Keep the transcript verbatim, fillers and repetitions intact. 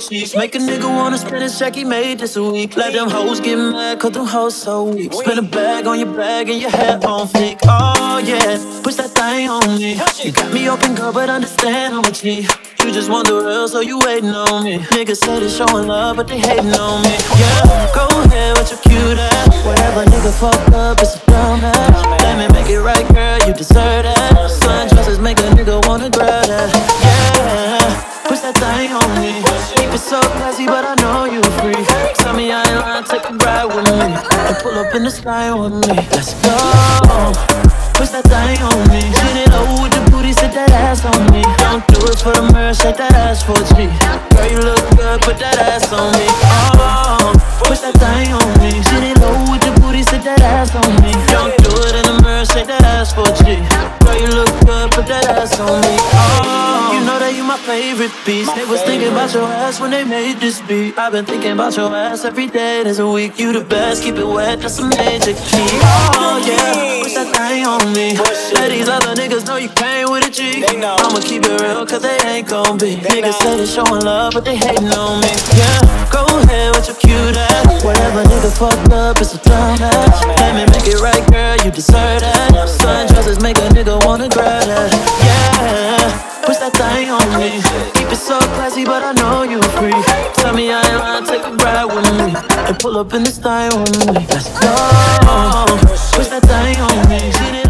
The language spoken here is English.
cheeks. Make a nigga wanna spend his check he made this a week. Let them hoes get mad cause them hoes so weak. Spin a bag on your bag and your hair on fleek. Oh yeah, push that thing on me. You got me open girl but understand I'm a G. You just want the real so you waiting on me. Niggas say they showing love but they hating on me. Yeah, go ahead with your cute ass. Whatever nigga fucked up it's a dumb ass. Let me make it right girl, you deserve that. Sundresses make a nigga wanna grab that. Yeah, push that thing on me. Keep it so classy but I know you free. Tell me I ain't lying, take a ride with me. And pull up in the sky with me. Let's go. Push that thing on me. Seen it over with the booty, sit that ass on me. Don't do it for the mirror, shake that ass for a G. Girl, you look good, put that ass on me. Oh, push that thing on me. Seen it over with the booty, sit that ass on me. Don't do it in the mirror, shake that ass for a G. Girl, you look good, put that ass on me. Oh, you know that you my favorite piece. They was thinking about your ass when they made this beat. I've been thinking about your ass every day, there's a week. You the best, keep it wet, that's a major key. Oh yeah, push that thing on me. Let these other niggas know you came with a G. I'ma keep it real cause they ain't gon' be. Niggas say they showing love but they hating on me. Yeah, go ahead with your cute ass. Whatever nigga fucked up it's a dumb ass. Let me make it right girl, you deserve that. Sundresses make a nigga wanna grab that. Yeah, push that thing on me. Keep it so classy but I know you free. Tell me I ain't lying, take a ride with me. And pull up in this thing with me. Let's go. Push that thing on me.